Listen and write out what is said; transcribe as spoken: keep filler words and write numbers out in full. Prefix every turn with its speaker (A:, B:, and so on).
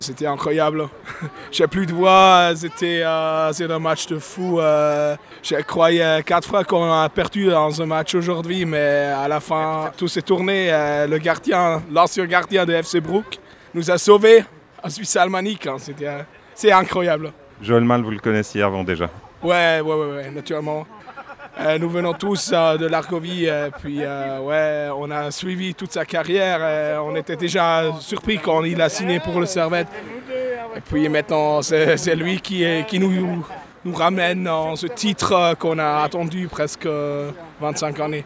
A: C'était incroyable. J'ai plus de voix, c'était euh, c'est un match de fou. Euh, je croyais quatre fois qu'on a perdu dans un match aujourd'hui, mais à la fin, tout s'est tourné. Euh, le gardien, l'ancien gardien de F C Brook, nous a sauvés en Suisse alémanique. Hein. C'était, euh, c'est incroyable.
B: Joël Mal, vous le connaissiez avant déjà?
A: Ouais, ouais, ouais, ouais naturellement. Euh, nous venons tous euh, de l'Argovie, euh, puis euh, ouais, on a suivi toute sa carrière. Euh, on était déjà surpris quand il a signé pour le Servette. Et puis maintenant, c'est, c'est lui qui, est, qui nous, nous ramène dans ce titre qu'on a attendu presque vingt-cinq années.